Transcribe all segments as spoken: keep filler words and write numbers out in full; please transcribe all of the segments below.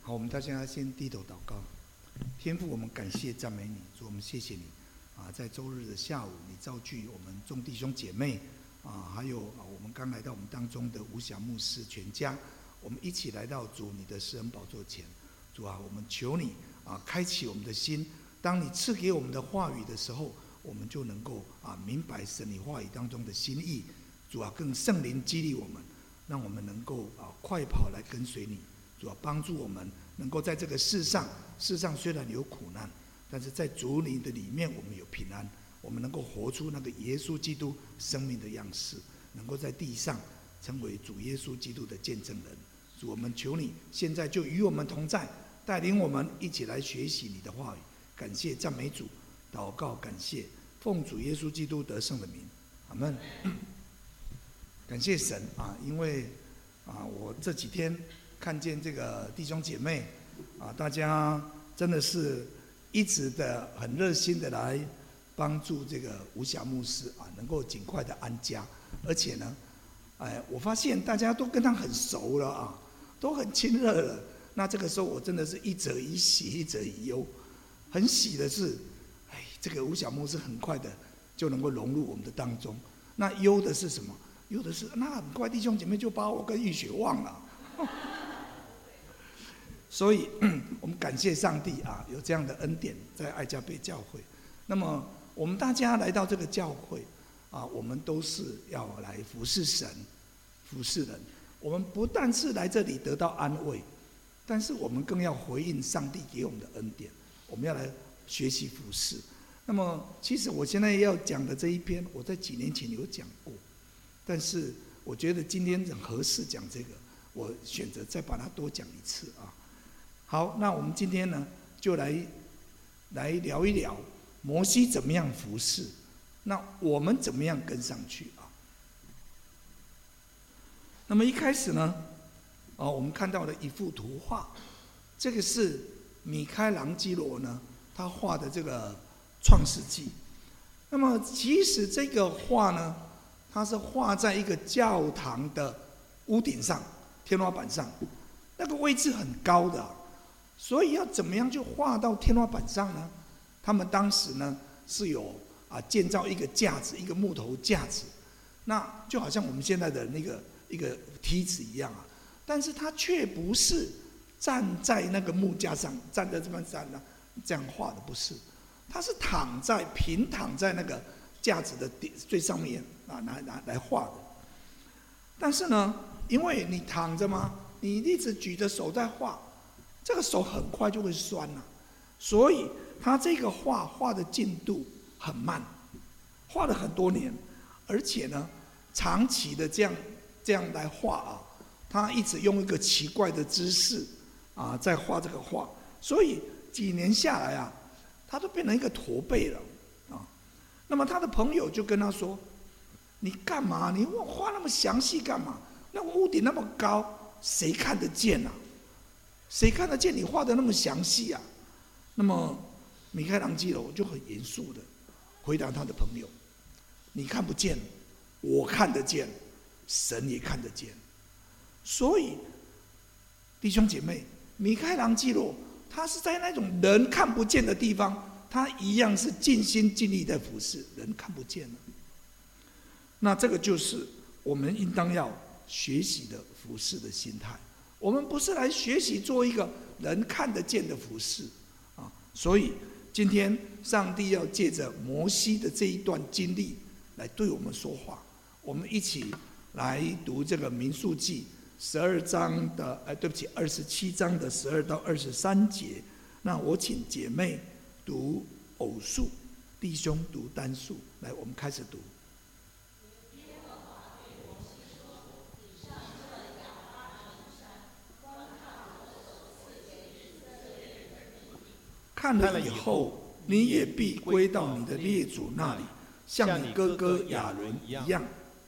好，我们大家先低头祷告。天父，我们感谢赞美你，主，我们谢谢你啊，在周日的下午，你召聚我们众弟兄姐妹啊，还有啊，我们刚来到我们当中的吴晓牧师全家，我们一起来到主你的施恩宝座前。主啊，我们求你啊，开启我们的心。当你赐给我们的话语的时候，我们就能够啊明白神你话语当中的心意。主啊，更圣灵激励我们，让我们能够啊快跑来跟随你。主啊，帮助我们能够在这个世上，世上虽然有苦难，但是在主你的里面我们有平安。我们能够活出那个耶稣基督生命的样式，能够在地上成为主耶稣基督的见证人。主，我们求你现在就与我们同在，带领我们一起来学习你的话语。感谢赞美主，祷告感谢，奉主耶稣基督得胜的名，阿们。感谢神啊，因为啊，我这几天看见这个弟兄姐妹啊，大家真的是一直的很热心的来帮助这个吴晓牧师啊，能够尽快的安家。而且呢，哎，我发现大家都跟他很熟了啊，都很亲热了。那这个时候我真的是一则以喜，一则以忧。很喜的是，哎，这个吴晓牧师很快的就能够融入我们的当中。那忧的是什么？忧的是那很快弟兄姐妹就把我跟玉雪忘了。所以我们感谢上帝啊，有这样的恩典在爱家杯教会。那么我们大家来到这个教会啊，我们都是要来服侍神、服侍人。我们不但是来这里得到安慰，但是我们更要回应上帝给我们的恩典。我们要来学习服侍。那么其实我现在要讲的这一篇，我在几年前有讲过，但是我觉得今天很合适讲这个，我选择再把它多讲一次啊。好，那我们今天呢，就来来聊一聊摩西怎么样服侍，那我们怎么样跟上去啊？那么一开始呢，哦，我们看到了一幅图画，这个是米开朗基罗呢，他画的这个创世纪。那么其实这个画呢，它是画在一个教堂的屋顶上、天花板上，那个位置很高的、啊。所以要怎么样就画到天花板上呢？他们当时呢是有啊建造一个架子，一个木头架子，那就好像我们现在的那个一个梯子一样啊，但是它却不是站在那个木架上，站在这边站呢这样画的，不是，它是躺在平躺在那个架子的最上面啊来来来画的。但是呢，因为你躺着嘛，你一直举着手在画。这个手很快就会酸了、啊，所以他这个画画的进度很慢，画了很多年，而且呢，长期的这样这样来画啊，他一直用一个奇怪的姿势啊在画这个画，所以几年下来啊，他都变成一个驼背了啊。那么他的朋友就跟他说：“你干嘛？你画那么详细干嘛？那屋顶那么高，谁看得见啊？”谁看得见你画的那么详细啊？那么米开朗基罗就很严肃的回答他的朋友：“你看不见，我看得见，神也看得见。”所以弟兄姐妹，米开朗基罗他是在那种人看不见的地方，他一样是尽心尽力在服侍，人看不见了。那这个就是我们应当要学习的服侍的心态。我们不是来学习做一个人看得见的服事啊，所以今天上帝要借着摩西的这一段经历来对我们说话。我们一起来读这个民数记十二章的，哎，对不起，二十七章的十二到二十三节。那我请姐妹读偶数，弟兄读单数。来，我们开始读。看了以后，你也必归到你的列祖那里，像你哥哥亚伦一样。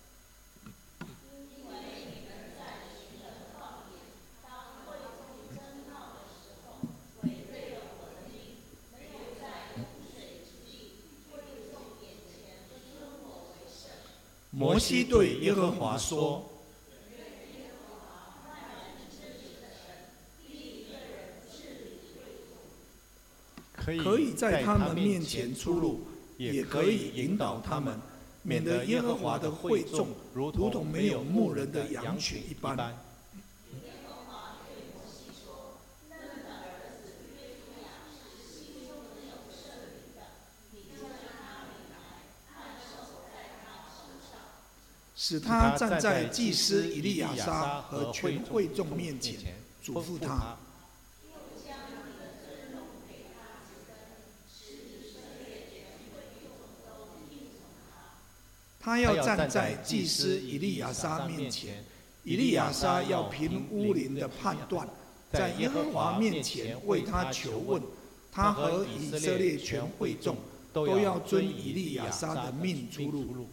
摩西对耶和华说：“ 可以在他们面前出入，也可以引导他们，免得耶和华的会众如同没有牧人的羊群一般。使他站在祭司以利亚撒和全会众面前，嘱咐他。他要站在祭司以利亚撒面前，以利亚撒要凭乌灵的判断，在耶和华面前为他求问。他和以色列全会众都要遵以利亚撒的命出入。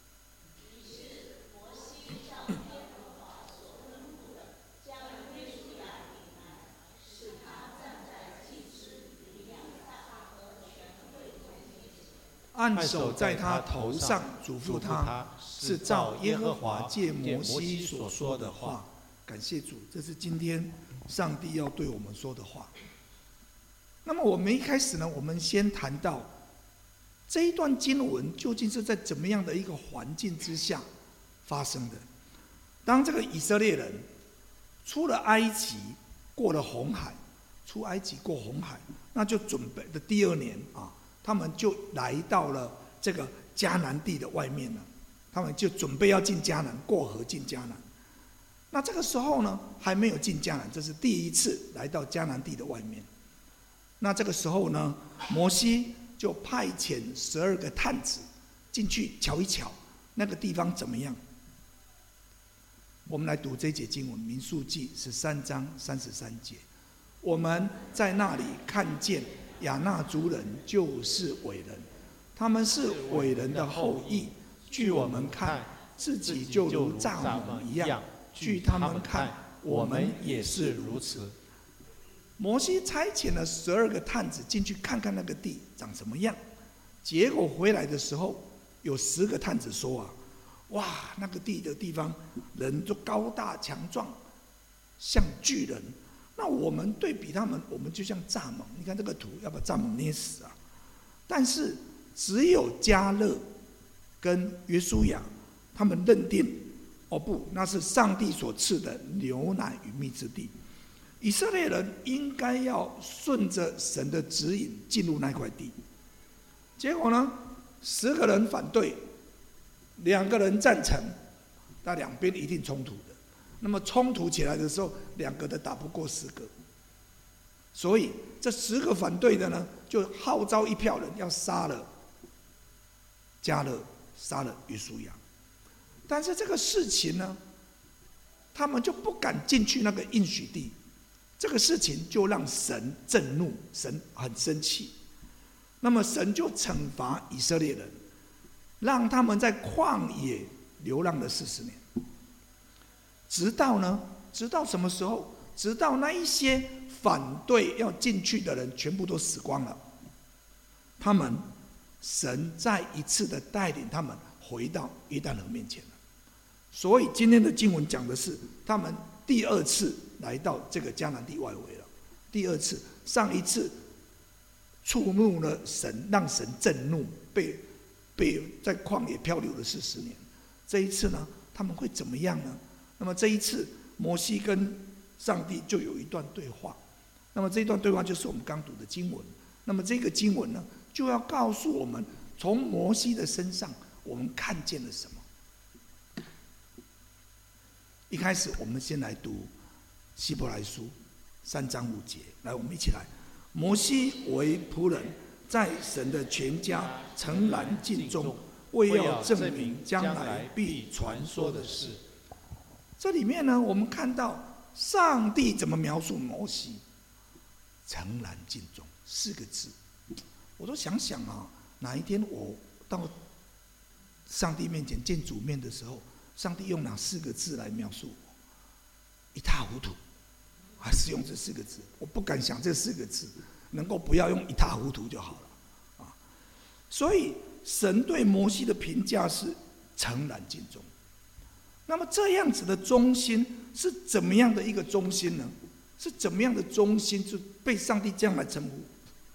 按手在他头上，嘱咐他，是照耶和华借摩西所说的话。感谢主，这是今天上帝要对我们说的话。那么我们一开始呢，我们先谈到这一段经文究竟是在怎么样的一个环境之下发生的。当这个以色列人出了埃及，过了红海，出埃及过红海，那就准备的第二年啊。他们就来到了这个迦南地的外面了，他们就准备要进迦南，过河进迦南。那这个时候呢，还没有进迦南，这是第一次来到迦南地的外面。那这个时候呢，摩西就派遣十二个探子进去瞧一瞧那个地方怎么样。我们来读这节经文，民数记十三章三十三节，我们在那里看见亚衲族人就是伟人，他们是伟人的后裔。据我们看，自己就如蚱蜢一样；据他们看，我们也是如此。摩西差遣了十二个探子进去看看那个地长什么样。结果回来的时候，有十个探子说啊，哇，那个地的地方人都高大强壮，像巨人。那我们对比他们，我们就像蚱蜢。你看这个图，要把蚱蜢捏死啊！但是只有迦勒跟约书亚，他们认定，哦不，那是上帝所赐的牛奶与蜜之地。以色列人应该要顺着神的指引进入那块地。结果呢，十个人反对，两个人赞成，那两边一定冲突的。那么冲突起来的时候，两个的打不过十个，所以这十个反对的呢，就号召一票人要杀了迦勒，杀了约书亚。但是这个事情呢，他们就不敢进去那个应许地，这个事情就让神震怒，神很生气。那么神就惩罚以色列人，让他们在旷野流浪了四十年。直到呢？直到什么时候？直到那一些反对要进去的人全部都死光了，他们神再一次的带领他们回到约旦河面前了。所以今天的经文讲的是他们第二次来到这个迦南地外围了。第二次，上一次触怒了神，让神震怒，被被在旷野漂流了四十年。这一次呢，他们会怎么样呢？那么这一次，摩西跟上帝就有一段对话。那么这一段对话就是我们刚读的经文。那么这个经文呢，就要告诉我们，从摩西的身上，我们看见了什么？一开始，我们先来读希伯来书三章五节。来，我们一起来。摩西为仆人，在神的全家诚然尽忠，为要证明将来必传说的事。这里面呢，我们看到上帝怎么描述摩西，诚然尽忠四个字。我都想想啊，哪一天我到上帝面前见主面的时候，上帝用哪四个字来描述我？一塌糊涂，还是用这四个字？我不敢想这四个字，能够不要用一塌糊涂就好了啊。所以神对摩西的评价是诚然尽忠。那么这样子的忠心是怎么样的一个忠心呢？是怎么样的忠心，就被上帝这样来称呼？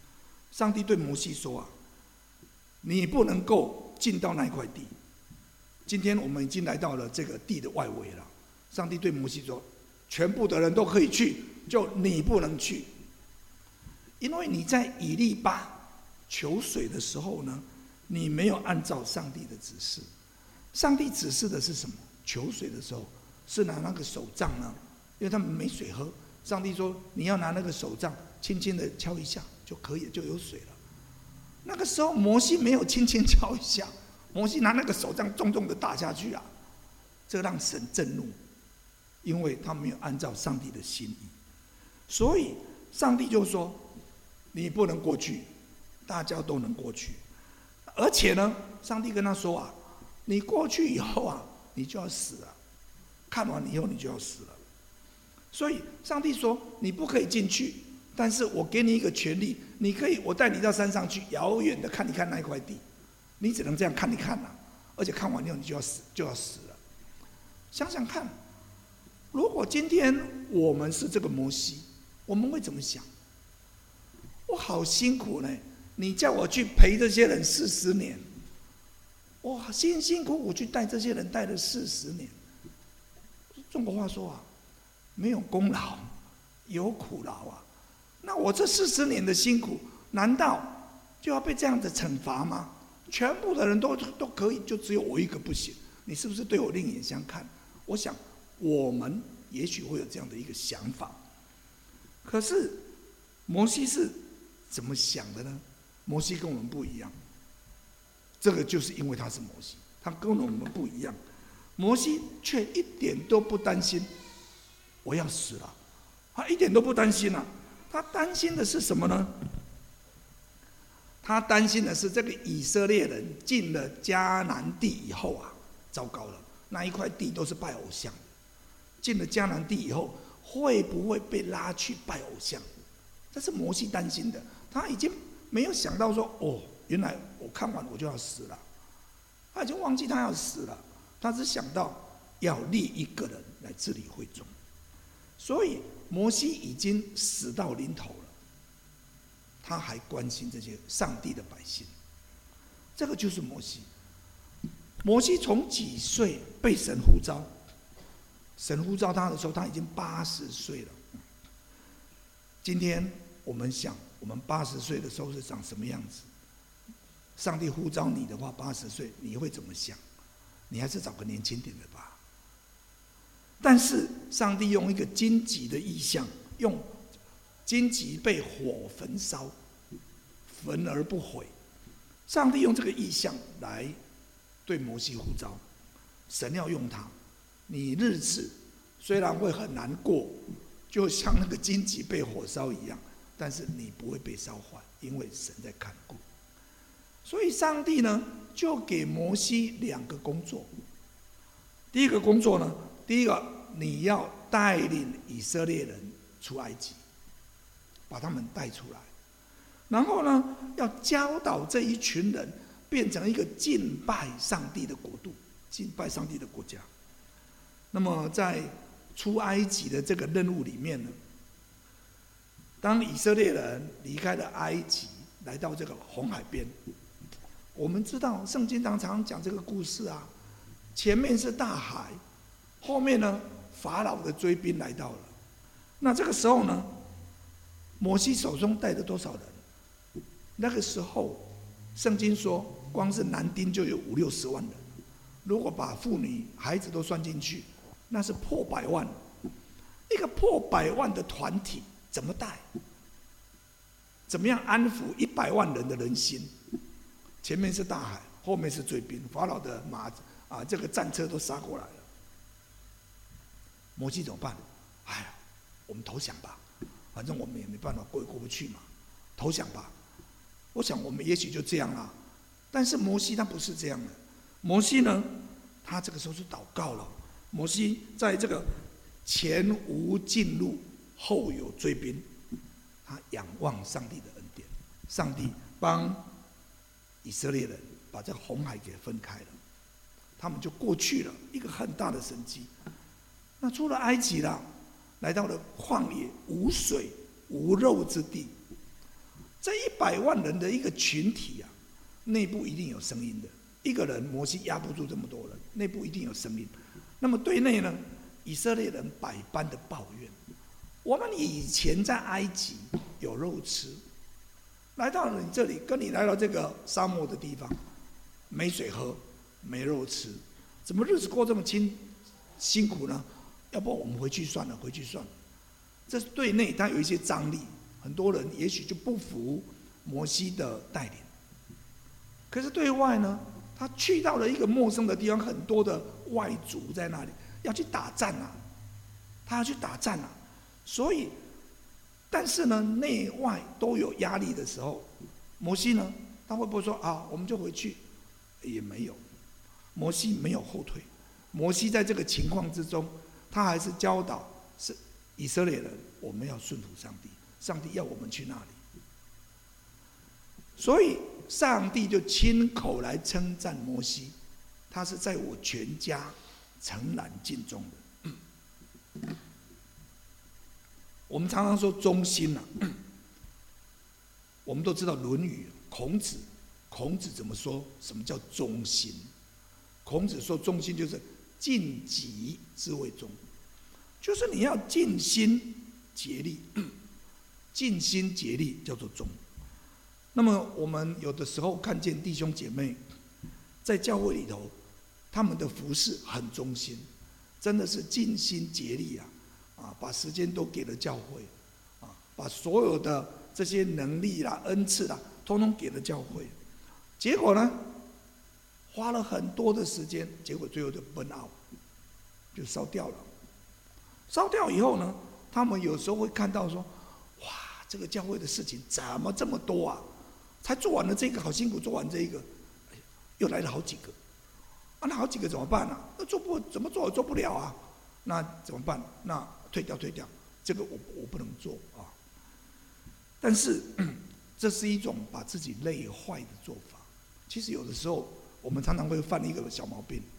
上帝对摩西说啊，你不能够进到那块地。今天我们已经来到了这个地的外围了。上帝对摩西说，全部的人都可以去，就你不能去，因为你在以利巴求水的时候呢，你没有按照上帝的指示。上帝指示的是什么？求水的时候是拿那个手杖呢，因为他们没水喝。上帝说，你要拿那个手杖轻轻的敲一下就可以，就有水了。那个时候摩西没有轻轻敲一下，摩西拿那个手杖重重的打下去啊，这让神震怒，因为他没有按照上帝的心意。所以上帝就说，你不能过去，大家都能过去。而且呢，上帝跟他说啊，你过去以后啊，你就要死了，看完以后你就要死了。所以上帝说，你不可以进去，但是我给你一个权利，你可以，我带你到山上去，遥远的看一看那一块地，你只能这样看一看啊，而且看完以后你就要死，就要死了。想想看，如果今天我们是这个摩西，我们会怎么想？我好辛苦呢，你叫我去陪这些人四十年，我辛辛苦苦去带这些人带了四十年。中国话说啊，没有功劳有苦劳啊。那我这四十年的辛苦，难道就要被这样子惩罚吗？全部的人都都可以，就只有我一个不行，你是不是对我另眼相看？我想我们也许会有这样的一个想法。可是摩西是怎么想的呢？摩西跟我们不一样，这个就是因为他是摩西，他跟我们不一样。摩西却一点都不担心我要死了，他一点都不担心啊。他担心的是什么呢？他担心的是这个以色列人进了迦南地以后啊，糟糕了，那一块地都是拜偶像，进了迦南地以后会不会被拉去拜偶像？这是摩西担心的。他已经没有想到说，哦，原来我看完我就要死了，他已经忘记他要死了，他只想到要立一个人来治理会众。所以摩西已经死到临头了，他还关心这些上帝的百姓。这个就是摩西。摩西从几岁被神呼召？神呼召他的时候，他已经八十岁了。今天我们想，我们八十岁的时候是长什么样子？上帝呼召你的话，八十岁你会怎么想？你还是找个年轻点的吧。但是上帝用一个荆棘的意象，用荆棘被火焚烧，焚而不毁。上帝用这个意象来对摩西呼召，神要用他，你日子虽然会很难过，就像那个荆棘被火烧一样，但是你不会被烧坏，因为神在看顾。所以上帝呢，就给摩西两个工作。第一个工作呢，第一个你要带领以色列人出埃及，把他们带出来。然后呢，要教导这一群人变成一个敬拜上帝的国度，敬拜上帝的国家。那么在出埃及的这个任务里面呢，当以色列人离开了埃及，来到这个红海边，我们知道圣经常常讲这个故事啊，前面是大海，后面呢法老的追兵来到了。那这个时候呢，摩西手中带着多少人？那个时候圣经说，光是男丁就有五六十万人，如果把妇女孩子都算进去，那是破百万。一个破百万的团体怎么带？怎么样安抚一百万人的人心？前面是大海，后面是追兵，法老的马啊，这个战车都杀过来了。摩西怎么办？哎呀，我们投降吧，反正我们也没办法过也过不去嘛，投降吧。我想我们也许就这样啦。但是摩西他不是这样的，摩西呢，他这个时候是祷告了。摩西在这个前无进入，后有追兵，他仰望上帝的恩典，上帝帮以色列人把这红海给分开了，他们就过去了，一个很大的神迹。那出了埃及了，来到了旷野无水无肉之地。 这一百万人的一个群体啊，内部一定有声音的。一个人摩西压不住这么多人，内部一定有声音。那么对内呢，以色列人百般的抱怨。我们以前在埃及有肉吃，来到了你这里，跟你来到这个沙漠的地方，没水喝，没肉吃，怎么日子过这么辛辛苦呢？要不然我们回去算了，回去算了。这是对内，它有一些张力，很多人也许就不服摩西的带领。可是对外呢，他去到了一个陌生的地方，很多的外族在那里要去打仗啊，他要去打仗啊，所以，但是呢，内外都有压力的时候，摩西呢，他会不会说啊，我们就回去？也没有，摩西没有后退，摩西在这个情况之中，他还是教导是以色列人，我们要顺服上帝，上帝要我们去那里，所以上帝就亲口来称赞摩西，他是在我全家诚然尽忠的。我们常常说忠心啊，我们都知道《论语》，孔子，孔子怎么说？什么叫忠心？孔子说忠心就是尽己之谓忠，就是你要尽心竭力，尽心竭力叫做忠。那么我们有的时候看见弟兄姐妹在教会里头，他们的服事很忠心，真的是尽心竭力啊！啊，把时间都给了教会，啊，把所有的这些能力啦、恩赐啦，通通给了教会。结果呢，花了很多的时间，结果最后就burn out，就烧掉了。烧掉以后呢，他们有时候会看到说：“哇，这个教会的事情怎么这么多啊？才做完了这个，好辛苦，做完这一个，哎，又来了好几个。啊，那好几个怎么办啊？那做不怎么做也做不了啊？那怎么办？那退掉，退掉，这个我我不能做啊。但是，这是一种把自己累坏的做法。其实有的时候，我们常常会犯一个小毛病。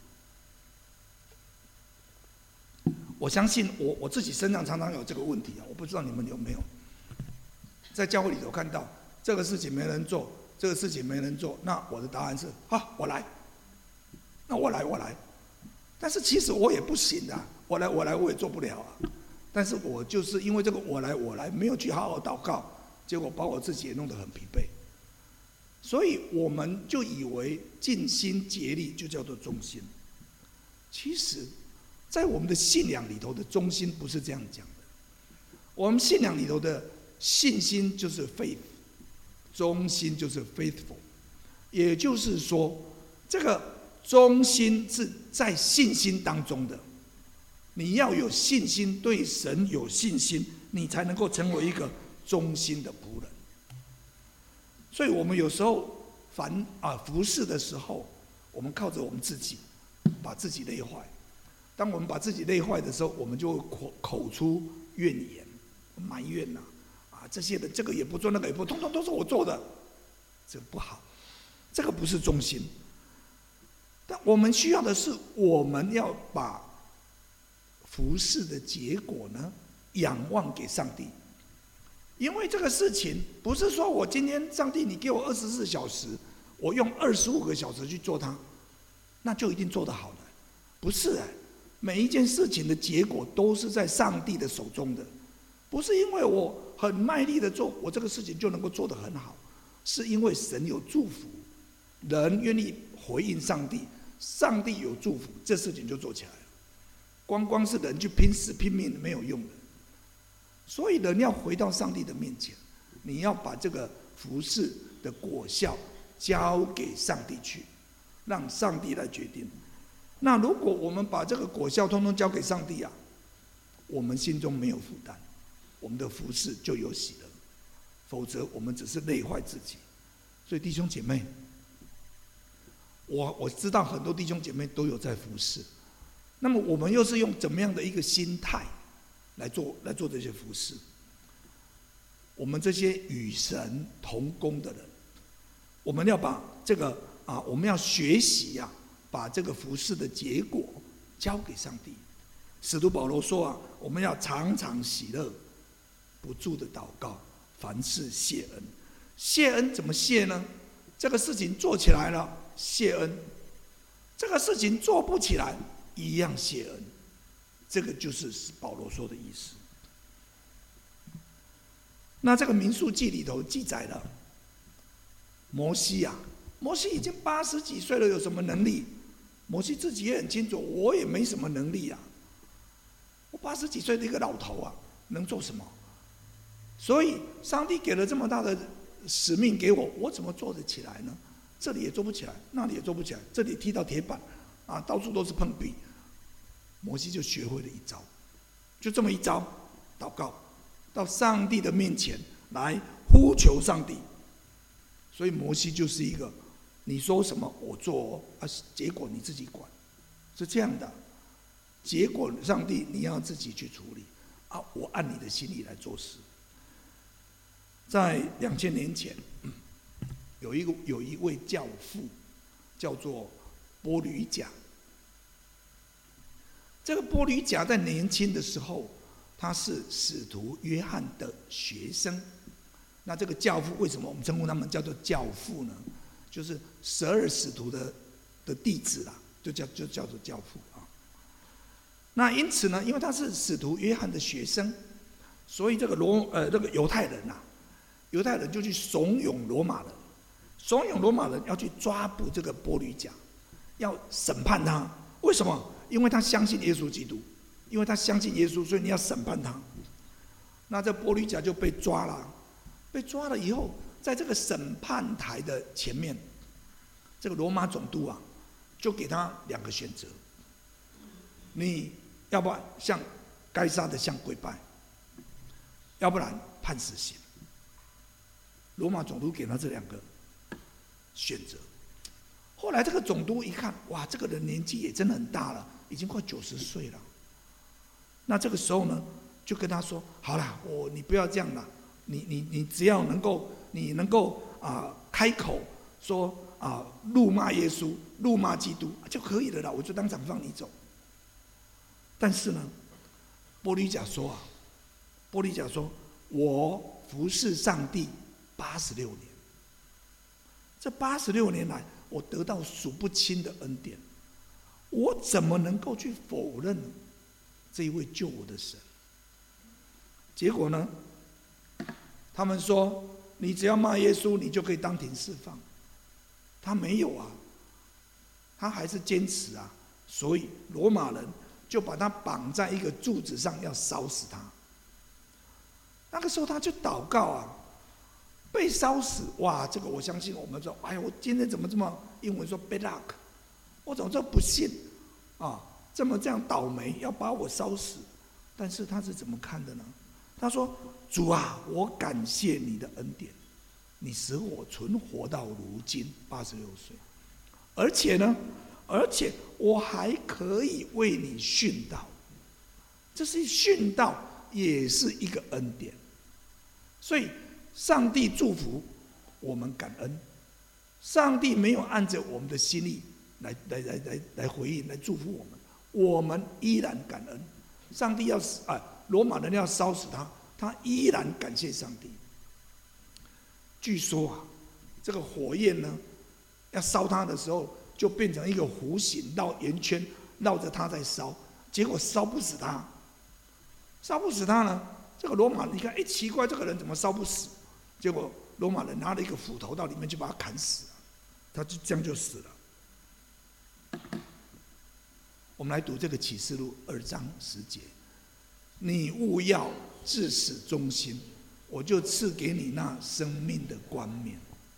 我相信我我自己身上常常有这个问题啊，我不知道你们有没有。在教会里头看到这个事情没人做，这个事情没人做，那我的答案是：好，我来。那我来，我来。但是其实我也不行啊，我来，我来，我也做不了啊。但是我就是因为这个我来，我来，没有去好好祷告，结果把我自己也弄得很疲惫。所以我们就以为尽心竭力就叫做忠心。其实，在我们的信仰里头的忠心不是这样讲的。我们信仰里头的信心就是 faith， 忠心就是 faithful， 也就是说，这个忠心是在信心当中的。你要有信心，对神有信心，你才能够成为一个忠心的仆人。所以我们有时候凡啊服事的时候，我们靠着我们自己，把自己累坏。当我们把自己累坏的时候，我们就会口口出怨言、埋怨呐、啊，啊这些的这个也不做，那个也不做，通通都是我做的，这个不好，这个不是忠心。但我们需要的是，我们要把服事的结果呢，仰望给上帝。因为这个事情不是说我今天上帝你给我二十四小时，我用二十五个小时去做它，那就一定做得好了，不是哎、欸，每一件事情的结果都是在上帝的手中的，不是因为我很卖力的做，我这个事情就能够做得很好，是因为神有祝福，人愿意回应上帝，上帝有祝福，这事情就做起来了。光光是人去拼死拼命没有用的。所以人要回到上帝的面前，你要把这个服事的果效交给上帝去，让上帝来决定。那如果我们把这个果效通通交给上帝啊，我们心中没有负担，我们的服事就有喜乐，否则我们只是累坏自己。所以弟兄姐妹，我我知道很多弟兄姐妹都有在服事，那么我们又是用怎么样的一个心态来做来做这些服事？我们这些与神同工的人，我们要把这个啊，我们要学习呀、啊，把这个服事的结果交给上帝。使徒保罗说啊，我们要常常喜乐，不住的祷告，凡事谢恩。 谢恩怎么谢呢？这个事情做起来了，谢恩；这个事情做不起来，一样谢恩。这个就是保罗说的意思。那这个民数记里头记载了摩西啊，摩西已经八十几岁了，有什么能力？摩西自己也很清楚，我也没什么能力啊。我八十几岁的一个老头啊，能做什么？所以上帝给了这么大的使命给我，我怎么做得起来呢？这里也做不起来，那里也做不起来，这里踢到铁板啊，到处都是碰壁。摩西就学会了一招，就这么一招，祷告，到上帝的面前来呼求上帝。所以摩西就是一个，你说什么我做哦，啊，结果你自己管，是这样的。结果上帝你要自己去处理啊，我按你的心意来做事。在两千年前，有一个有一位教父，叫做波吕贾。这个波吕贾在年轻的时候，他是使徒约翰的学生。那这个教父为什么我们称呼他们叫做教父呢？就是十二使徒的的弟子啦，就叫就叫做教父啊。那因此呢，因为他是使徒约翰的学生，所以这个罗呃这个犹太人呐、啊，犹太人就去怂恿罗马人，怂恿罗马人要去抓捕这个波吕贾，要审判他。为什么？因为他相信耶稣基督，因为他相信耶稣，所以你要审判他。那这波吕贾就被抓了，被抓了以后，在这个审判台的前面，这个罗马总督啊，就给他两个选择：你要不然向该杀的向跪拜，要不然判死刑。罗马总督给他这两个选择。后来这个总督一看，哇，这个人年纪也真的很大了，已经快九十岁了。那这个时候呢，就跟他说：“好啦，我你不要这样啦，你你你只要能够你能够啊、呃、开口说啊、呃、辱骂耶稣、辱骂基督就可以了啦，我就当场放你走。”但是呢，波吕贾说啊，波吕贾说：“我服侍上帝八十六年，这八十六年来，我得到数不清的恩典，我怎么能够去否认这一位救我的神？”结果呢，他们说：“你只要骂耶稣，你就可以当庭释放。”他没有啊，他还是坚持啊，所以罗马人就把他绑在一个柱子上，要烧死他。那个时候他就祷告啊，被烧死，哇！这个我相信我们说，哎呀，我今天怎么这么英文说 bad luck， 我怎么这么不幸啊？这么这样倒霉，要把我烧死？但是他是怎么看的呢？他说：“主啊，我感谢你的恩典，你使我存活到如今八十六岁，而且呢，而且我还可以为你殉道。这是殉道，也是一个恩典。所以。”上帝祝福我们感恩，上帝没有按着我们的心意来来来来来回应来祝福我们，我们依然感恩。上帝要死啊，罗马人要烧死他，他依然感谢上帝。据说啊，这个火焰呢，要烧他的时候，就变成一个弧形绕圆圈绕着他在烧，结果烧不死他，烧不死他呢。这个罗马人一看，哎，奇怪，这个人怎么烧不死？结果罗马人拿了一个斧头到里面就把他砍死了，他就这样就死了。我们来读这个启示录二章十节：你务要至死忠心，我就赐给你那生命的冠冕。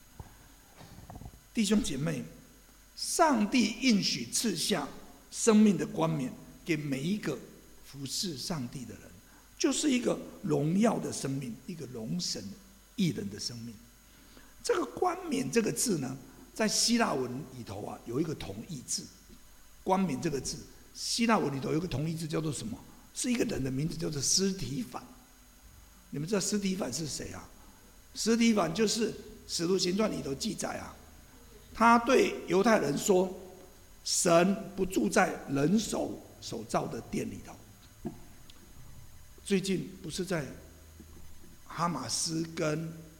弟兄姐妹，上帝应许赐下生命的冠冕给每一个服侍上帝的人，就是一个荣耀的生命，一个荣神益人的生命。这个冠冕这个字呢，在希腊文里头啊，有一个同义字。冠冕这个字，希腊文里头有一个同义字叫做什么？是一个人的名字，叫做司提反。你们知道司提反是谁啊？司提反就是《使徒行传》里头记载啊，他对犹太人说：“神不住在人手所造的殿里头。”最近不是在哈马斯跟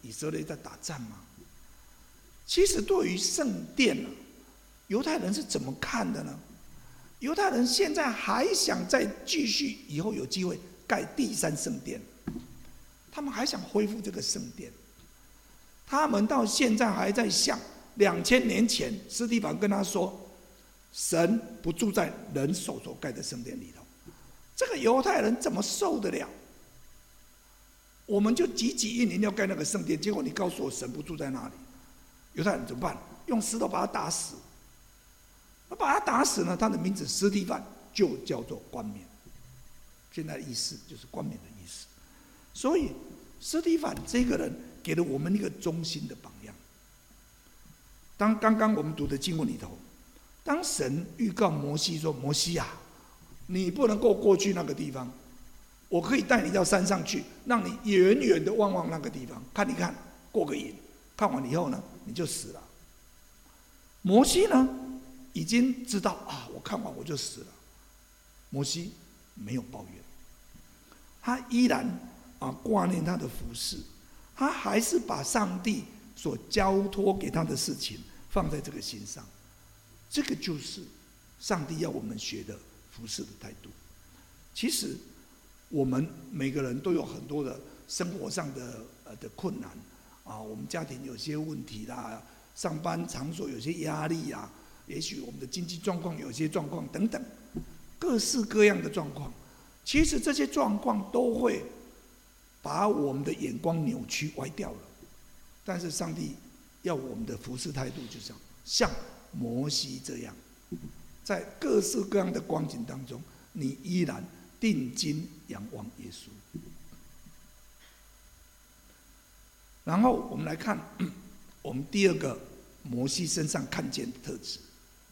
以色列在打仗吗？其实对于圣殿，犹太人是怎么看的呢？犹太人现在还想再继续，以后有机会盖第三圣殿，他们还想恢复这个圣殿。他们到现在还在想，两千年前司提反跟他说，神不住在人手所盖的圣殿里头，这个犹太人怎么受得了？我们就汲汲营营要盖那个圣殿，结果你告诉我神不住在那里，犹太人怎么办？用石头把他打死。那把他打死呢？他的名字司提反就叫做冠冕。现在的意思就是冠冕的意思。所以司提反这个人给了我们一个忠心的榜样。当刚刚我们读的经文里头，当神预告摩西说：“摩西啊，你不能够过去那个地方，我可以带你到山上去，让你远远的望望那个地方，看一看，过个瘾。看完以后呢，你就死了。”摩西呢，已经知道啊，我看完我就死了。摩西没有抱怨，他依然啊挂念他的服事，他还是把上帝所交托给他的事情放在这个心上。这个就是上帝要我们学的服事的态度。其实我们每个人都有很多的生活上的呃的困难啊，我们家庭有些问题啦，上班场所有些压力啊，也许我们的经济状况有些状况等等，各式各样的状况。其实这些状况都会把我们的眼光扭曲歪掉了。但是上帝要我们的服事态度，就是像摩西这样，在各式各样的光景当中，你依然定睛仰望耶稣。然后我们来看我们第二个摩西身上看见的特质，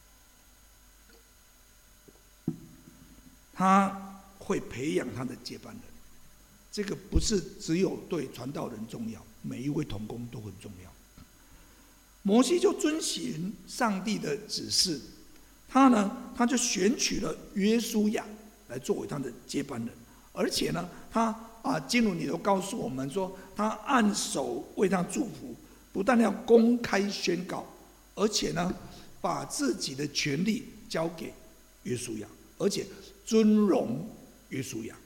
他会培养他的接班人。这个不是只有对传道人重要，每一位同工都很重要。摩西就遵循上帝的指示，他呢，他就选取了约书亚来作为他的接班人，而且呢，他啊，经文里头告诉我们说，他按手为他祝福，不但要公开宣告，而且呢，把自己的权利交给约书亚，而且尊荣约书亚。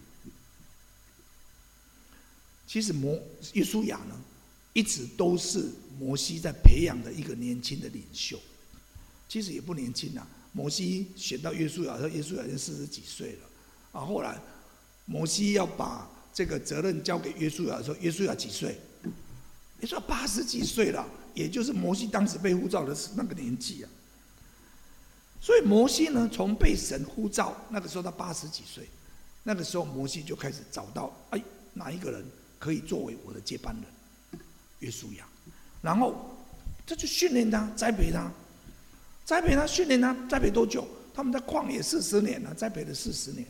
其实摩约书亚呢，一直都是摩西在培养的一个年轻的领袖。其实也不年轻啊，摩西选到约书亚的时候，约书亚已经四十几岁了啊。后来摩西要把这个责任交给约书亚的时候，约书亚几岁？约书亚八十几岁了，也就是摩西当时被呼召的那个年纪啊。所以摩西呢，从被神呼召那个时候他八十几岁，那个时候摩西就开始找到，哎，哪一个人可以作为我的接班人？约书亚。然后这就训练他，栽培他，栽培他，训练他，栽培多久？他们在旷野四十年了，栽培了四十年。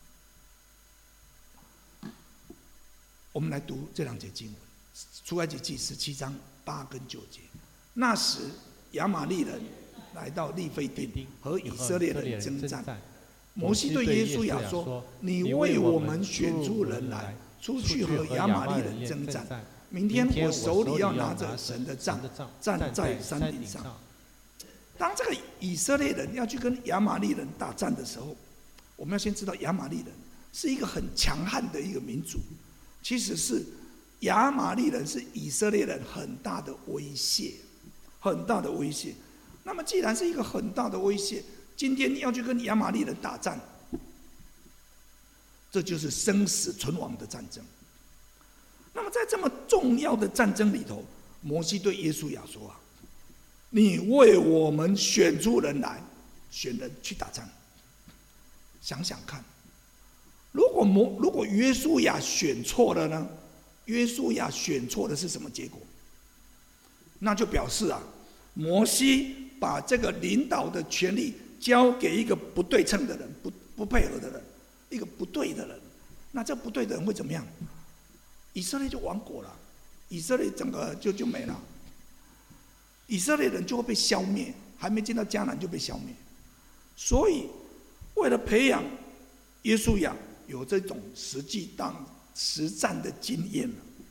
我们来读这两节经文，出埃及记十七章八跟九节。那时亚玛力人来到利非定，和以色列人征战。摩西对约书亚说：“你为我们选出人来，出去和亚玛力人征战。明天我手里要拿着神的杖，站在山顶上。”当这个以色列人要去跟亚玛力人打战的时候，我们要先知道亚玛力人是一个很强悍的一个民族，其实是亚玛力人是以色列人很大的威胁，很大的威胁。那么既然是一个很大的威胁，今天要去跟亚玛力人打战，这就是生死存亡的战争。那么在这么重要的战争里头，摩西对约书亚说啊，你为我们选出人来，选人去打仗。想想看，如果摩如果约书亚选错了呢？约书亚选错的是什么结果？那就表示啊，摩西把这个领导的权力交给一个不对称的人，不不配合的人，一个不对的人。那这不对的人会怎么样？以色列就亡国了，以色列整个就就没了，以色列人就会被消灭，还没进到迦南就被消灭。所以，为了培养约书亚有这种实际当实战的经验，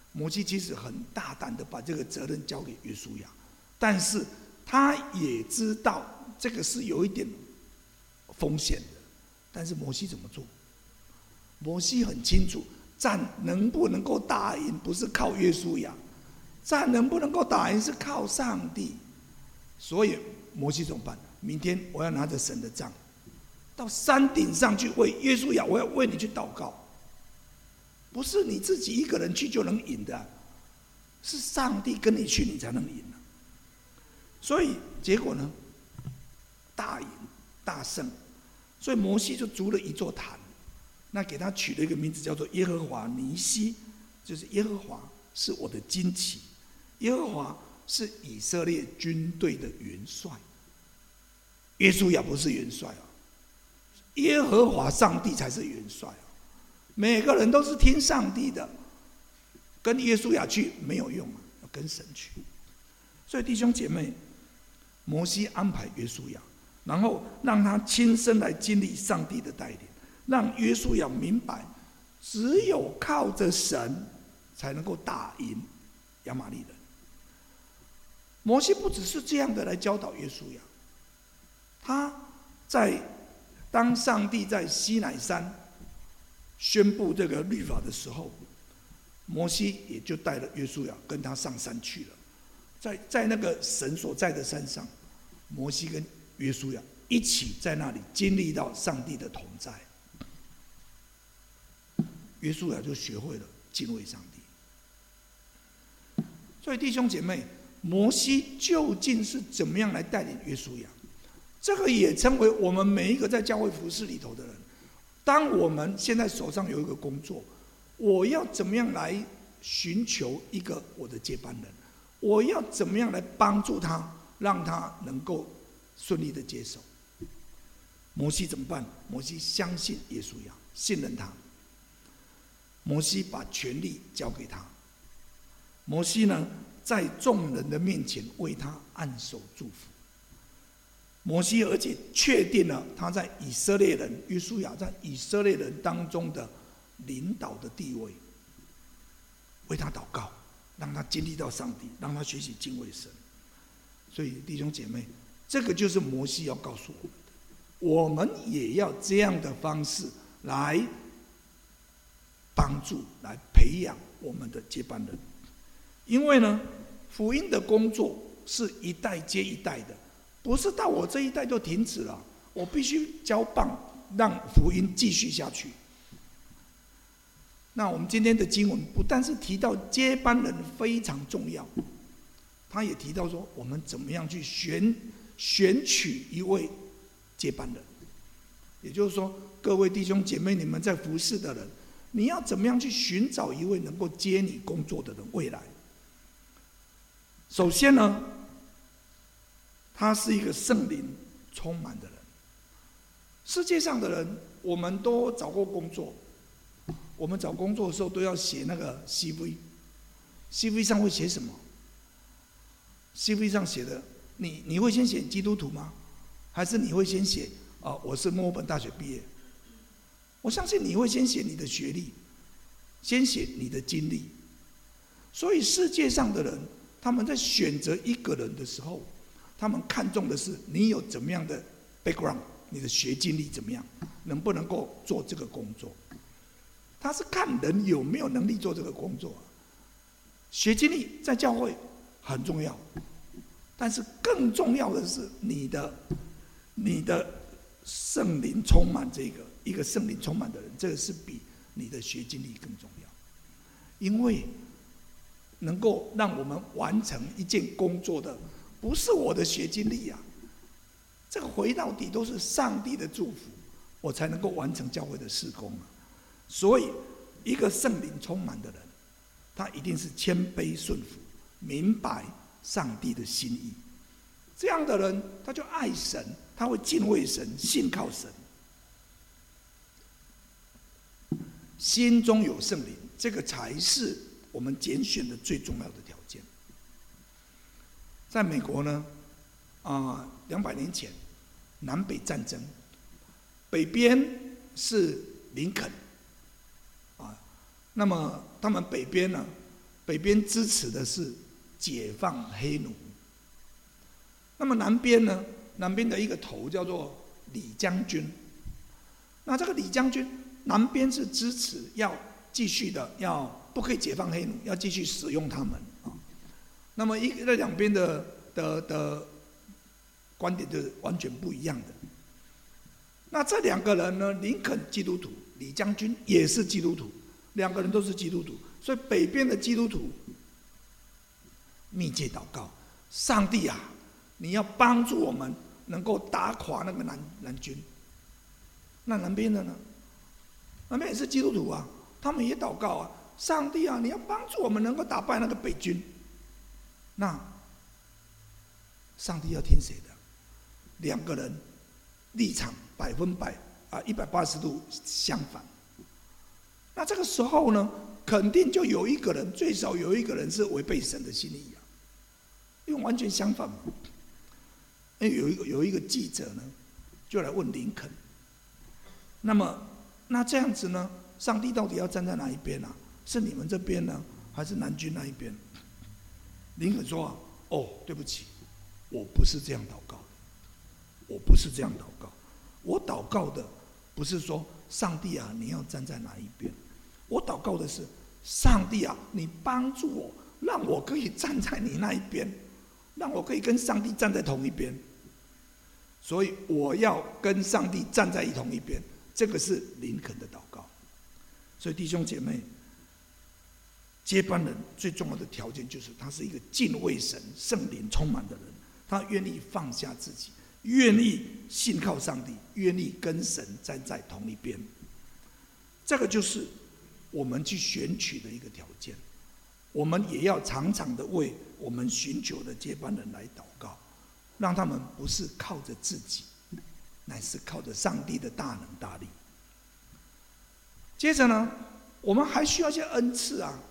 摩西其实很大胆的把这个责任交给约书亚，但是他也知道这个是有一点风险的。但是摩西怎么做？摩西很清楚，战能不能够打赢，不是靠约书亚，战能不能够打赢是靠上帝。所以摩西怎么办？明天我要拿着神的杖，到山顶上去为约书亚，我要为你去祷告。不是你自己一个人去就能赢的，是上帝跟你去，你才能赢。所以结果呢，大赢大胜。所以摩西就筑了一座坛，那给他取了一个名字叫做耶和华尼西，就是耶和华是我的旌旗，耶和华是以色列军队的元帅。约书亚不是元帅啊，耶和华上帝才是元帅啊。每个人都是听上帝的，跟约书亚去没有用啊，要跟神去。所以弟兄姐妹，摩西安排约书亚，然后让他亲身来经历上帝的带领，让约书亚明白，只有靠着神才能够打赢亚玛力人。摩西不只是这样的来教导约书亚，他在当上帝在西乃山宣布这个律法的时候，摩西也就带了约书亚跟他上山去了。在在那个神所在的山上，摩西跟约书亚一起在那里经历到上帝的同在，约书亚就学会了敬畏上帝。所以弟兄姐妹，摩西究竟是怎么样来带领约书亚？这个也成为我们每一个在教会服事里头的人。当我们现在手上有一个工作，我要怎么样来寻求一个我的接班人？我要怎么样来帮助他，让他能够顺利的接手？摩西怎么办？摩西相信耶稣亚，信任他。摩西把权力交给他。摩西呢，在众人的面前为他按手祝福。摩西而且确定了他在以色列人约书亚在以色列人当中的领导的地位，为他祷告，让他经历到上帝，让他学习敬畏神。所以弟兄姐妹，这个就是摩西要告诉我们的，我们也要这样的方式来帮助、来培养我们的接班人。因为呢，福音的工作是一代接一代的。不是到我这一代就停止了，我必须交棒，让福音继续下去。那我们今天的经文不但是提到接班人非常重要，他也提到说我们怎么样去选选取一位接班人。也就是说，各位弟兄姐妹，你们在服侍的人，你要怎么样去寻找一位能够接你工作的人？未来，首先呢，他是一个圣灵充满的人。世界上的人，我们都找过工作，我们找工作的时候都要写那个 C V，C V 上会写什么 ？C V 上写的，你你会先写基督徒吗？还是你会先写啊、哦，我是墨尔本大学毕业？我相信你会先写你的学历，先写你的经历。所以世界上的人，他们在选择一个人的时候，他们看重的是你有怎么样的 background， 你的学经历怎么样，能不能够做这个工作。他是看人有没有能力做这个工作。学经历在教会很重要，但是更重要的是你的你的圣灵充满，这个一个圣灵充满的人，这个是比你的学经历更重要。因为能够让我们完成一件工作的，不是我的学经历啊，这个回到底都是上帝的祝福，我才能够完成教会的事工啊。所以，一个圣灵充满的人，他一定是谦卑顺服，明白上帝的心意。这样的人，他就爱神，他会敬畏神，信靠神。心中有圣灵，这个才是我们拣选的最重要的条件。在美国呢，啊，两百年前，南北战争，北边是林肯，啊，那么他们北边呢， 北边支持的是解放黑奴。那么南边呢？南边的一个头叫做李将军。那这个李将军，南边是支持要继续的，要不可以解放黑奴，要继续使用他们啊。那么一这两边的的的观点就是完全不一样的。那这两个人呢，林肯基督徒，李将军也是基督徒，两个人都是基督徒，所以北边的基督徒密切祷告，上帝啊，你要帮助我们能够打垮那个南南军。那南边的呢？南边也是基督徒啊，他们也祷告啊，上帝啊，你要帮助我们能够打败那个北军。那上帝要听谁的？两个人立场百分百啊，一百八十度相反。那这个时候呢，肯定就有一个人，最少有一个人是违背神的心意啊，因为完全相反嘛。因为有一个有一个记者呢，就来问林肯。那么，那这样子呢？上帝到底要站在哪一边啊？是你们这边呢，还是南军那一边？林肯说：“啊，哦，对不起，我不是这样祷告的，我不是这样祷告。我祷告的不是说上帝啊，你要站在哪一边？我祷告的是上帝啊，你帮助我，让我可以站在你那一边，让我可以跟上帝站在同一边。所以我要跟上帝站在同一边。”这个是林肯的祷告。所以弟兄姐妹，接班人最重要的条件就是他是一个敬畏神、圣灵充满的人，他愿意放下自己，愿意信靠上帝，愿意跟神站在同一边。这个就是我们去选取的一个条件。我们也要常常的为我们寻求的接班人来祷告，让他们不是靠着自己，乃是靠着上帝的大能大力。接着呢，我们还需要一些恩赐啊。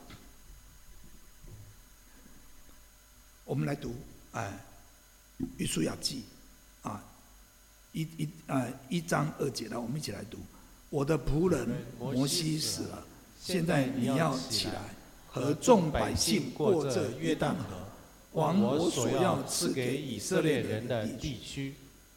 我们来读，哎，约书亚记啊，一一呃一章二节，来，我们一起来读。我的仆人摩西死了，现在你要起来，和众百姓过这约旦河，往我所要赐给以色列人的地区。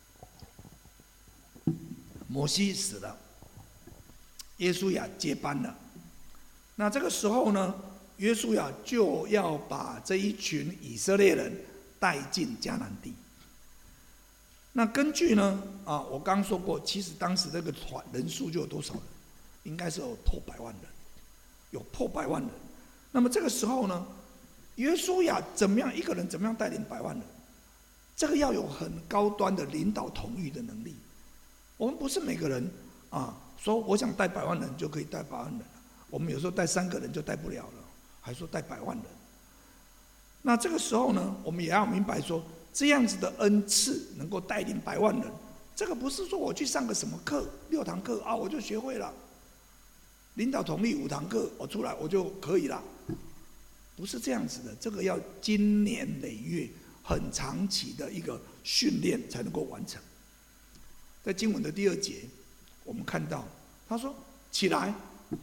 摩西死了，约书亚接班了。那这个时候呢，约书亚就要把这一群以色列人带进迦南地。那根据呢，啊，我刚刚说过，其实当时这个团人数就有多少人？应该是有破百万人，有破百万人。那么这个时候呢，约书亚怎么样一个人怎么样带领百万人？这个要有很高端的领导统御的能力。我们不是每个人啊，说我想带百万人就可以带百万人了。我们有时候带三个人就带不了了，还说带百万人。那这个时候呢，我们也要明白说，这样子的恩赐能够带领百万人，这个不是说我去上个什么课，六堂课啊我就学会了，领导统御五堂课我出来我就可以了，不是这样子的。这个要经年累月、很长期的一个训练才能够完成。在经文的第二节，我们看到他说：“起来。”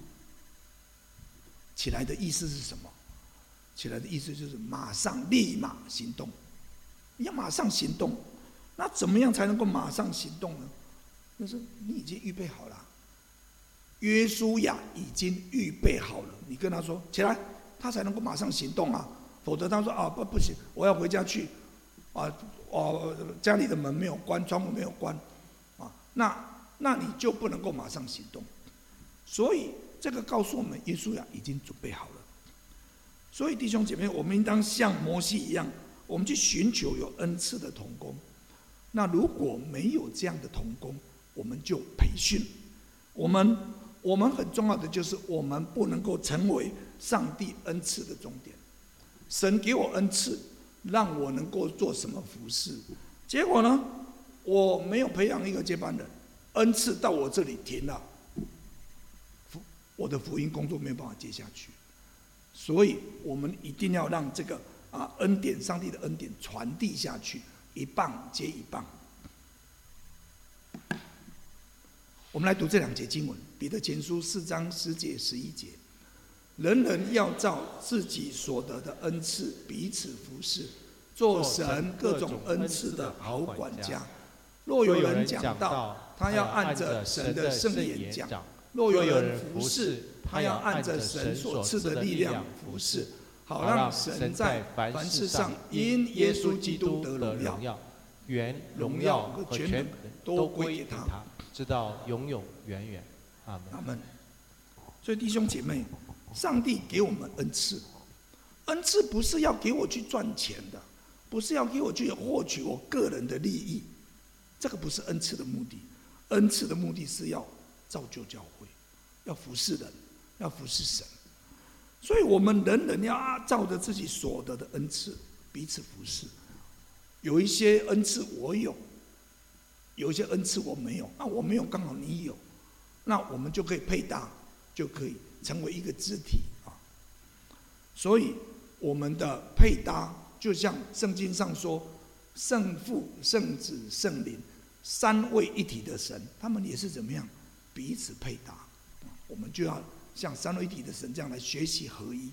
起来的意思是什么？起来的意思就是马上、立马行动。你要马上行动，那怎么样才能够马上行动呢？就是你已经预备好了，约书亚已经预备好了。你跟他说起来，他才能够马上行动啊。否则他说啊不不行，我要回家去，啊哦家里的门没有关，窗户没有关。那那你就不能够马上行动，所以这个告诉我们，约书亚已经准备好了。所以弟兄姐妹，我们应当像摩西一样，我们去寻求有恩赐的同工。那如果没有这样的同工，我们就培训。我们我们很重要的就是，我们不能够成为上帝恩赐的终点。神给我恩赐，让我能够做什么服事，结果呢？我没有培养一个接班人，恩赐到我这里停了，我的福音工作没有办法接下去，所以我们一定要让这个啊恩典，上帝的恩典传递下去，一棒接一棒。我们来读这两节经文，彼得前书四章十节、十一节。 人人要照自己所得的恩赐彼此服侍，做神各种恩赐的好管家。若有人讲道，他要按着神的圣言讲；若有人服侍，他要按着神所赐的力量服侍，好让神在凡事上因耶稣基督得荣耀。 愿荣耀和权柄都归给他，直到永永远远。阿门。 阿门。所以弟兄姐妹，上帝给我们恩赐，恩赐不是要给我去赚钱的，不是要给我去获取我个人的利益，这个不是恩赐的目的。恩赐的目的是要造就教会，要服侍人，要服侍神。所以我们人人要照着自己所得的恩赐彼此服侍。有一些恩赐我有，有一些恩赐我没有，那我没有刚好你有，那我们就可以配搭，就可以成为一个肢体啊。所以我们的配搭就像圣经上说，圣父、圣子、圣灵三位一体的神，他们也是怎么样彼此配搭，我们就要像三位一体的神这样来学习合一。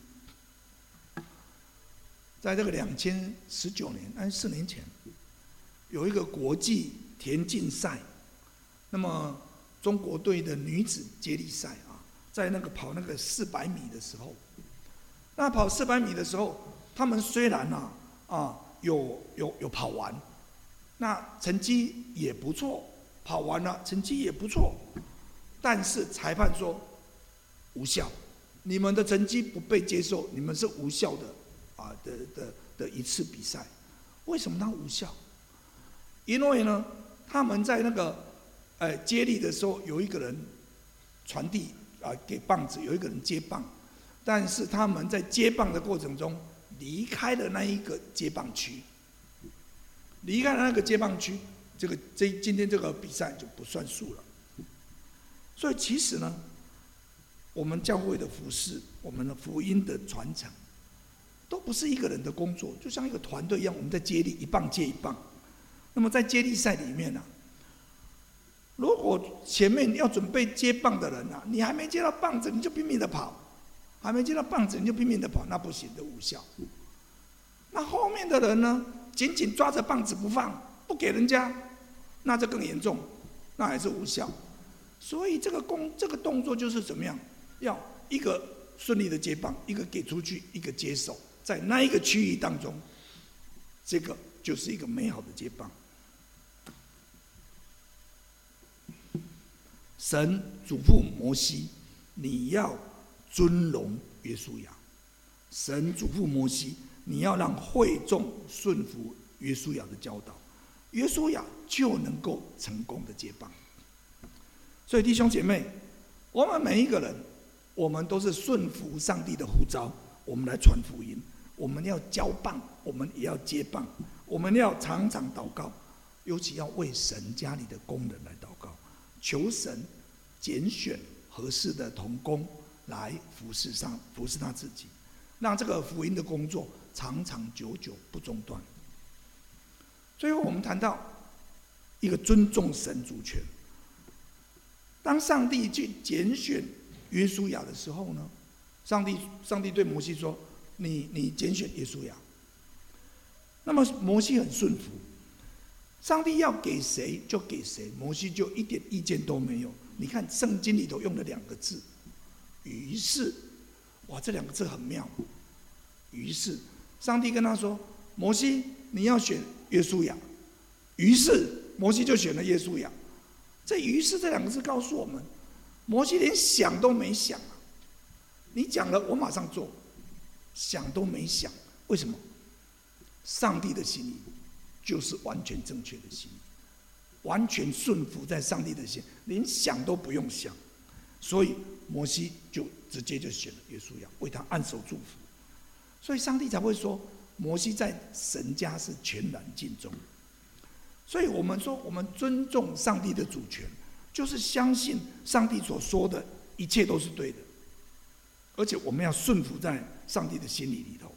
在这个两千十九年，哎，四年前，有一个国际田径赛，那么中国队的女子接力赛啊，在那个跑那个四百米的时候，那跑四百米的时候，他们虽然啊啊有有有跑完，那成绩也不错，跑完了成绩也不错，但是裁判说无效，你们的成绩不被接受，你们是无效的。啊的的的一次比赛，为什么它无效？因为呢，他们在那个呃接力的时候，有一个人传递啊给棒子，有一个人接棒，但是他们在接棒的过程中离开了那一个接棒区，离开了那个接棒区，这个这今天这个比赛就不算数了。所以其实呢，我们教会的服事，我们的福音的传承，都不是一个人的工作，就像一个团队一样，我们在接力，一棒接一棒。那么在接力赛里面呢、啊，如果前面要准备接棒的人啊，你还没接到棒子，你就拼命的跑，还没接到棒子你就拼命的跑，那不行的，无效。那后面的人呢，紧紧抓着棒子不放，不给人家，那就更严重，那还是无效。所以这个工这个动作就是怎么样，要一个顺利的接棒，一个给出去，一个接手。在那一个区域当中，这个就是一个美好的接棒。神嘱咐摩西，你要尊荣约书亚。神嘱咐摩西，你要让会众顺服约书亚的教导，约书亚就能够成功的接棒。所以弟兄姐妹，我们每一个人，我们都是顺服上帝的呼召，我们来传福音。我们要交棒，我们也要接棒，我们要常常祷告，尤其要为神家里的工人来祷告，求神拣选合适的同工来服侍上服侍他自己，让这个福音的工作长长久久不中断。最后我们谈到一个尊重神主权。当上帝去拣选约书亚的时候呢，上帝上帝对摩西说，你你拣选约书亚。那么摩西很顺服，上帝要给谁就给谁，摩西就一点意见都没有。你看圣经里头用了两个字，于是，哇，这两个字很妙。于是，上帝跟他说：“摩西，你要选约书亚。”于是，摩西就选了约书亚。这“于是”这两个字告诉我们，摩西连想都没想啊！你讲了，我马上做，想都没想。为什么？上帝的心意就是完全正确的心意。完全顺服在上帝的心，连想都不用想，所以摩西就直接就选了约书亚，为他按手祝福。所以上帝才会说，摩西在神家是全然尽忠。所以我们说，我们尊重上帝的主权，就是相信上帝所说的一切都是对的，而且我们要顺服在上帝的心里里头。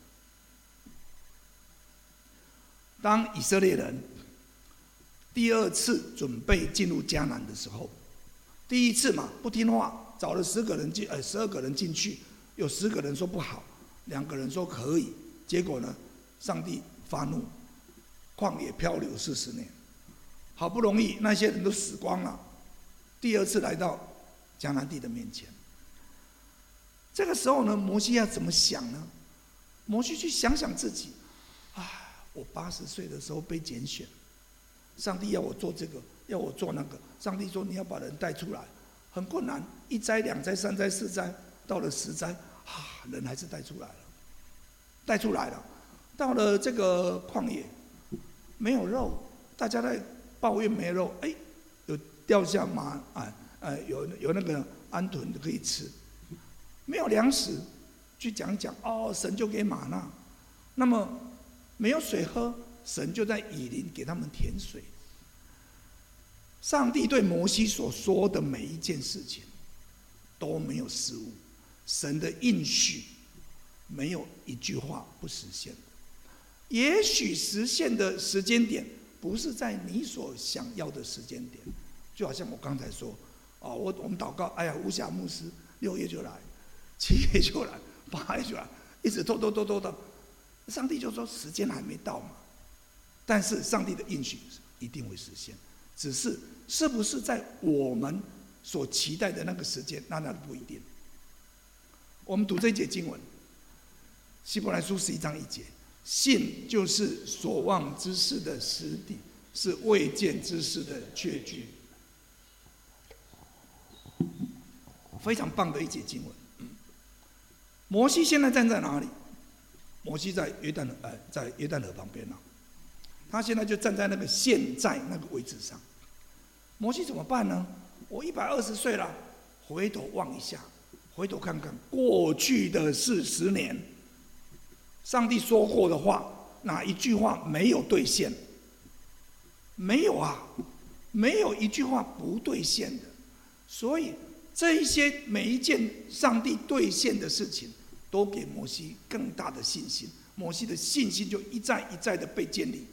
当以色列人第二次准备进入迦南的时候，第一次嘛不听话，找了十个人进，呃十二个人进去， 有十个人说不好，两个人说可以，结果呢，上帝发怒，旷野漂流四十年，好不容易那些人都死光了，第二次来到迦南地的面前。这个时候呢，摩西要怎么想呢？摩西去想想自己，啊，我八十岁的时候被拣选，上帝要我做这个，要我做那个，上帝说你要把人带出来，很困难，一灾、两灾、三灾、四灾，到了十灾，啊，人还是带出来了，带出来了，到了这个旷野，没有肉，大家在抱怨没肉，哎，有掉下马啊，呃，有有那个安豚可以吃。没有粮食，去讲讲哦，神就给玛纳。那么没有水喝，神就在以琳给他们甜水。上帝对摩西所说的每一件事情都没有失误，神的应许没有一句话不实现的。也许实现的时间点不是在你所想要的时间点，就好像我刚才说，哦，我我们祷告，哎呀，无暇牧师六月就来。七月就来，八月就来，一直拖拖拖拖的，上帝就说时间还没到嘛。但是上帝的应许一定会实现，只是是不是在我们所期待的那个时间，那那不一定。我们读这一节经文，希伯来书十一章一节，信就是所望之事的实底，是未见之事的确据。非常棒的一节经文。摩西现在站在哪里？摩西在约旦河，呃，在约旦河旁边了。他现在就站在那个现在那个位置上。摩西怎么办呢？我一百二十岁了，回头望一下，回头看看过去的四十年，上帝说过的话，哪一句话没有兑现？没有啊，没有一句话不兑现的。所以这一些每一件上帝兑现的事情，都给摩西更大的信心，摩西的信心就一再一再的被建立。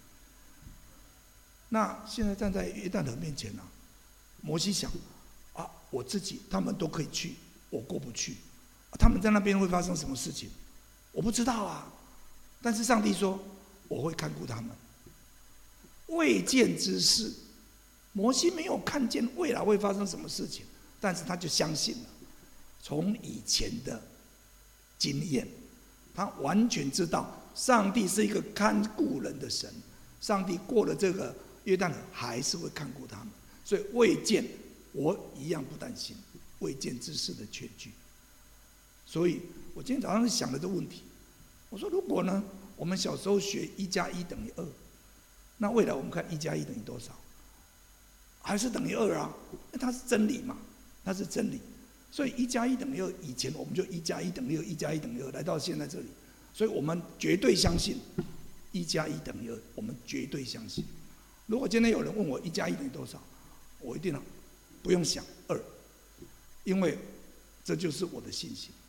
那现在站在约旦河面前呢、啊，摩西想啊，我自己他们都可以去，我过不去，他们在那边会发生什么事情，我不知道啊。但是上帝说我会看顾他们，未见之事，摩西没有看见未来会发生什么事情，但是他就相信了，从以前的经验，他完全知道上帝是一个看顾人的神，上帝过了这个约旦河还是会看顾他们，所以未见我一样不担心，未见之事的确据。所以我今天早上想了这个问题，我说如果呢，我们小时候学一加一等于二，那未来我们看一加一等于多少？还是等于二啊？那它是真理嘛？它是真理。所以一加一等于二，以前我们就一加一等于二，一加一等于二，来到现在这里，所以我们绝对相信一加一等于二，我们绝对相信。如果今天有人问我一加一等于多少，我一定不用想二，因为这就是我的信心。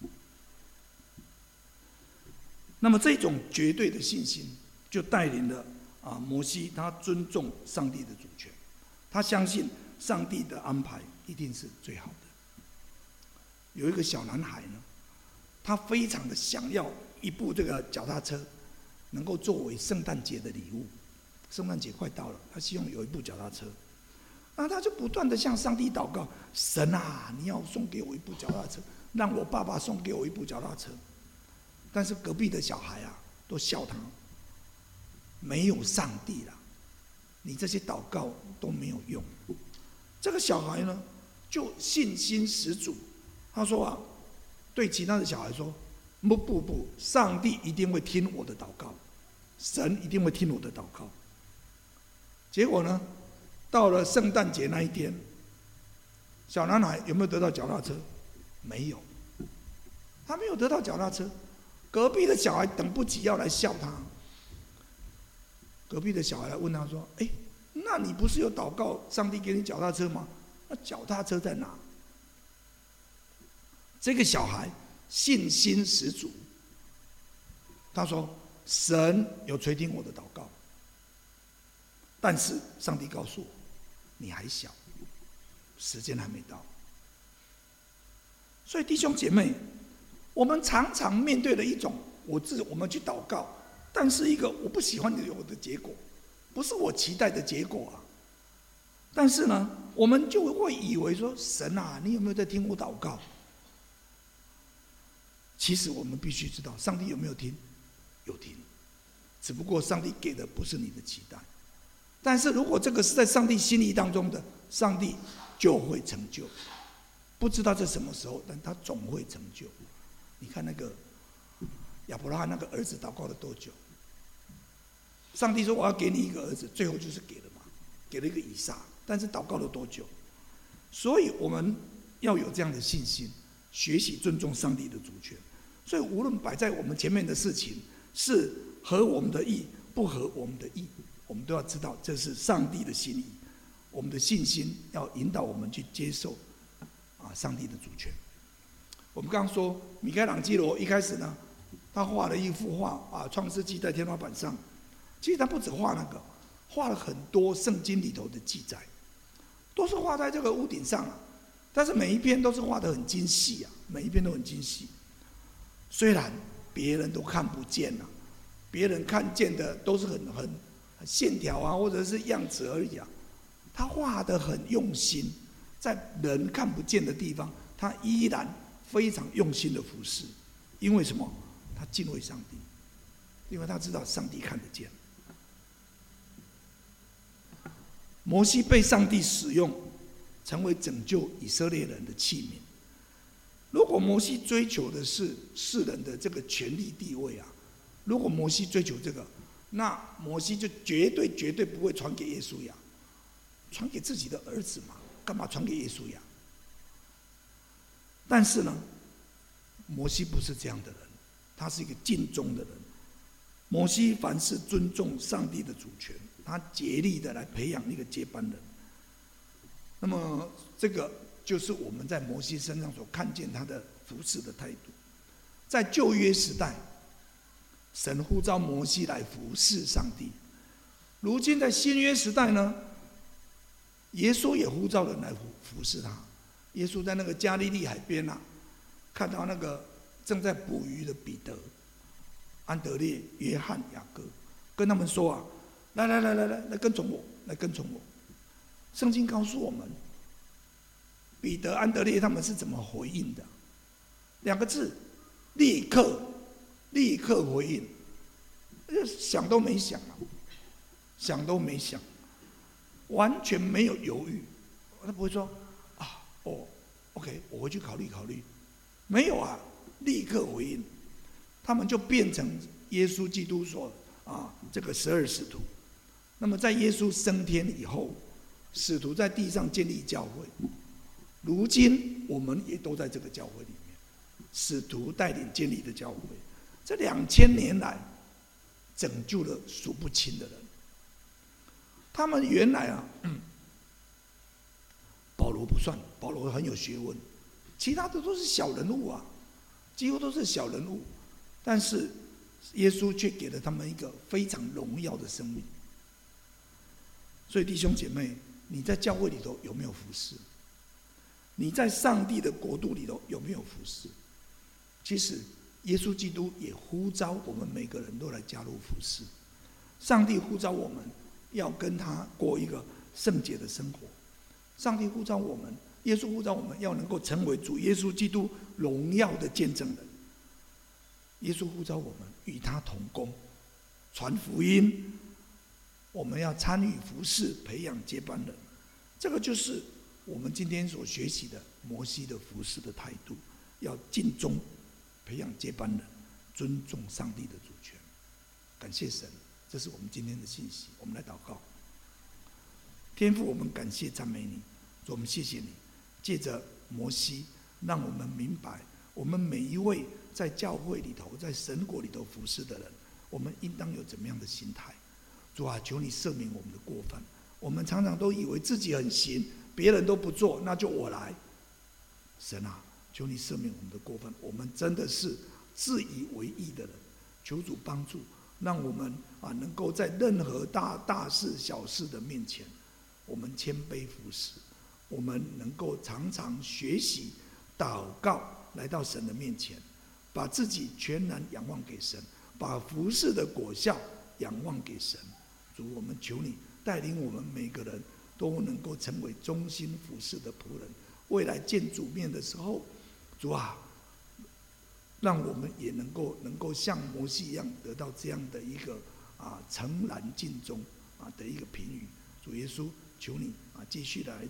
那么这种绝对的信心，就带领了啊摩西，他尊重上帝的主权，他相信上帝的安排一定是最好的。有一个小男孩呢，他非常的想要一部这个脚踏车，能够作为圣诞节的礼物。圣诞节快到了，他希望有一部脚踏车，那他就不断的向上帝祷告：神啊，你要送给我一部脚踏车，让我爸爸送给我一部脚踏车。但是隔壁的小孩啊，都笑他，没有上帝了，你这些祷告都没有用。这个小孩呢，就信心十足。他说啊，对其他的小孩说：不不不，上帝一定会听我的祷告，神一定会听我的祷告。结果呢，到了圣诞节那一天，小男孩有没有得到脚踏车？没有，他没有得到脚踏车。隔壁的小孩等不及要来笑他，隔壁的小孩来问他说：哎，那你不是有祷告上帝给你脚踏车吗？那脚踏车在哪？这个小孩信心十足，他说：神有垂听我的祷告，但是上帝告诉我，你还小，时间还没到。所以弟兄姐妹， 我们常常面对的一种，我自我们去祷告，但是一个我不喜欢有的结果，不是我期待的结果啊。但是呢，我们就会以为说，神啊，你有没有在听我祷告？其实我们必须知道，上帝有没有听？有听，只不过上帝给的不是你的期待。但是如果这个是在上帝心意当中的，上帝就会成就。不知道在什么时候，但他总会成就。你看那个亚伯拉罕那个儿子祷告了多久？上帝说我要给你一个儿子，最后就是给了嘛，给了一个以撒。但是祷告了多久？所以我们要有这样的信心，学习尊重上帝的主权。所以无论摆在我们前面的事情是合我们的意，不合我们的意，我们都要知道这是上帝的心意。我们的信心要引导我们去接受啊上帝的主权。我们刚刚说米开朗基罗一开始呢，他画了一幅画啊，《创世纪》在天花板上。其实他不止画那个，画了很多圣经里头的记载，都是画在这个屋顶上啊。但是每一篇都是画得很精细啊，每一篇都很精细。虽然别人都看不见啊，别人看见的都是很很很线条啊，或者是样子而已啊。他画得很用心，在人看不见的地方，他依然非常用心的服侍。因为什么？他敬畏上帝，因为他知道上帝看得见。摩西被上帝使用，成为拯救以色列人的器皿。如果摩西追求的是世人的这个权力地位啊，如果摩西追求这个，那摩西就绝对绝对不会传给耶稣呀，传给自己的儿子嘛，干嘛传给耶稣呀？但是呢，摩西不是这样的人，他是一个敬重的人。摩西凡事尊重上帝的主权，他竭力的来培养一个接班人。那么这个就是我们在摩西身上所看见他的服侍的态度。在旧约时代，神呼召摩西来服侍上帝。如今在新约时代呢，耶稣也呼召人来服服侍他。耶稣在那个加利利海边啊，看到那个正在捕鱼的彼得、安德烈、约翰、雅各，跟他们说啊，来来来来来，来跟从我，来跟从我。圣经告诉我们，彼得、安德烈他们是怎么回应的？两个字，立刻，立刻回应，想都没想啊，想都没想，完全没有犹豫。他不会说啊，哦 ，OK， 我回去考虑考虑，没有啊，立刻回应。他们就变成耶稣基督所啊这个十二使徒。那么在耶稣升天以后，使徒在地上建立教会。如今我们也都在这个教会里面，使徒带领建立的教会。这两千年来，拯救了数不清的人。他们原来啊，嗯、保罗不算，保罗很有学问，其他的都是小人物啊，几乎都是小人物。但是耶稣却给了他们一个非常荣耀的生命。所以弟兄姐妹，你在教会里头有没有服侍？你在上帝的国度里头有没有服侍？其实耶稣基督也呼召我们每个人都来加入服侍。上帝呼召我们要跟他过一个圣洁的生活。上帝呼召我们，耶稣呼召我们要能够成为主耶稣基督荣耀的见证人。耶稣呼召我们与他同工，传福音。我们要参与服侍，培养接班人。这个就是我们今天所学习的摩西的服侍的态度，要尽忠，培养接班人，尊重上帝的主权。感谢神，这是我们今天的信息。我们来祷告。天父，我们感谢赞美你，主，我们谢谢你，借着摩西，让我们明白，我们每一位在教会里头，在神国里头服侍的人，我们应当有怎么样的心态？主啊，求你赦免我们的过犯。我们常常都以为自己很行，别人都不做，那就我来。神啊，求你赦免我们的过犯。我们真的是自以为义的人，求主帮助，让我们啊能够在任何大大事小事的面前，我们谦卑服侍，我们能够常常学习祷告，来到神的面前。 把自己全然仰望给神，把服事的果效仰望给神。主，我们求你带领我们每个人都能够成为忠心服事的仆人。未来见主面的时候，主啊，让我们也能够能够像摩西一样，得到这样的一个啊诚然尽忠啊的一个评语。主耶稣，求你啊继续来